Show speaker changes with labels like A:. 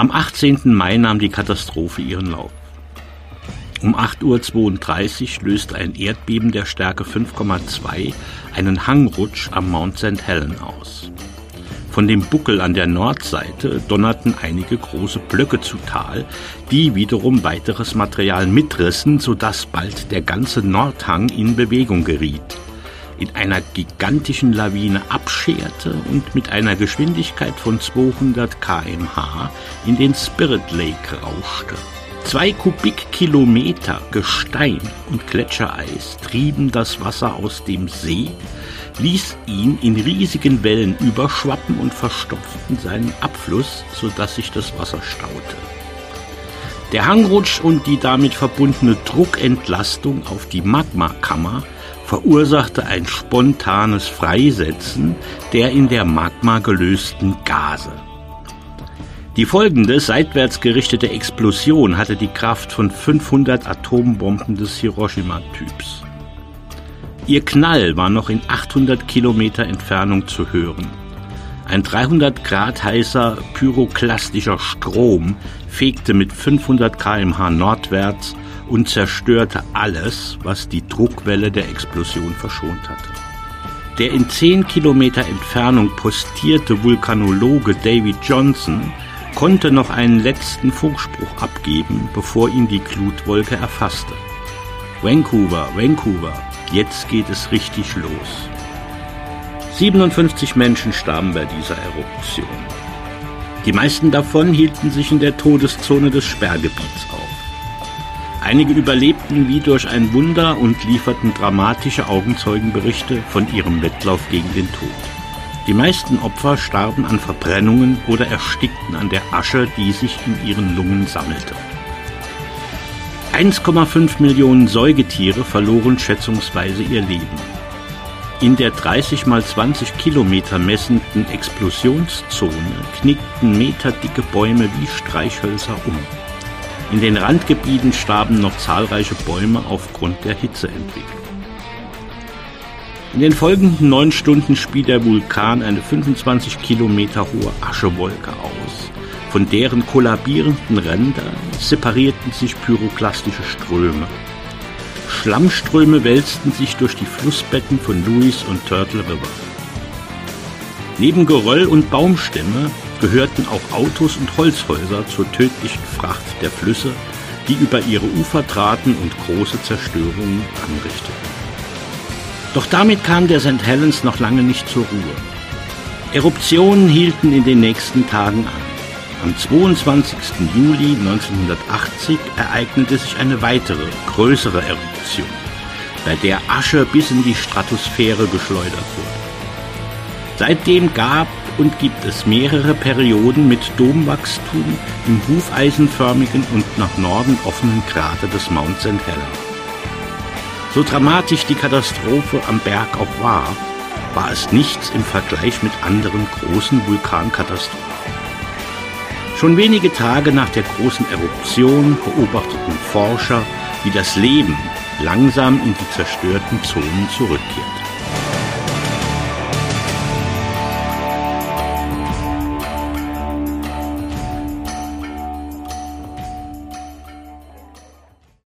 A: Am 18. Mai nahm die Katastrophe ihren Lauf. Um 8:32 Uhr löste ein Erdbeben der Stärke 5,2 einen Hangrutsch am Mount St. Helens aus. Von dem Buckel an der Nordseite donnerten einige große Blöcke zu Tal, die wiederum weiteres Material mitrissen, sodass bald der ganze Nordhang in Bewegung geriet, in einer gigantischen Lawine abscherte und mit einer Geschwindigkeit von 200 km/h in den Spirit Lake rauschte. 2 Kubikkilometer Gestein und Gletschereis trieben das Wasser aus dem See, ließ ihn in riesigen Wellen überschwappen und verstopften seinen Abfluss, sodass sich das Wasser staute. Der Hangrutsch und die damit verbundene Druckentlastung auf die Magmakammer verursachte ein spontanes Freisetzen der in der Magma gelösten Gase. Die folgende seitwärts gerichtete Explosion hatte die Kraft von 500 Atombomben des Hiroshima-Typs. Ihr Knall war noch in 800 Kilometer Entfernung zu hören. Ein 300 Grad heißer pyroklastischer Strom fegte mit 500 km/h nordwärts und zerstörte alles, was die Druckwelle der Explosion verschont hatte. Der in 10 Kilometer Entfernung postierte Vulkanologe David Johnson konnte noch einen letzten Funkspruch abgeben, bevor ihn die Glutwolke erfasste. Vancouver, Vancouver, jetzt geht es richtig los. 57 Menschen starben bei dieser Eruption. Die meisten davon hielten sich in der Todeszone des Sperrgebiets auf. Einige überlebten wie durch ein Wunder und lieferten dramatische Augenzeugenberichte von ihrem Wettlauf gegen den Tod. Die meisten Opfer starben an Verbrennungen oder erstickten an der Asche, die sich in ihren Lungen sammelte. 1,5 Millionen Säugetiere verloren schätzungsweise ihr Leben. In der 30 mal 20 Kilometer messenden Explosionszone knickten meterdicke Bäume wie Streichhölzer um. In den Randgebieten starben noch zahlreiche Bäume aufgrund der Hitzeentwicklung. In den folgenden 9 Stunden spie der Vulkan eine 25 Kilometer hohe Aschewolke aus. Von deren kollabierenden Rändern separierten sich pyroklastische Ströme. Schlammströme wälzten sich durch die Flussbetten von Lewis und Turtle River. Neben Geröll und Baumstämme gehörten auch Autos und Holzhäuser zur tödlichen Fracht der Flüsse, die über ihre Ufer traten und große Zerstörungen anrichteten. Doch damit kam der St. Helens noch lange nicht zur Ruhe. Eruptionen hielten in den nächsten Tagen an. Am 22. Juli 1980 ereignete sich eine weitere, größere Eruption, bei der Asche bis in die Stratosphäre geschleudert wurde. Seitdem gab und gibt es mehrere Perioden mit Domwachstum im hufeisenförmigen und nach Norden offenen Krater des Mount St. Helens. So dramatisch die Katastrophe am Berg auch war es nichts im Vergleich mit anderen großen Vulkankatastrophen. Schon wenige Tage nach der großen Eruption beobachteten Forscher, wie das Leben langsam in die zerstörten Zonen zurückkehrte.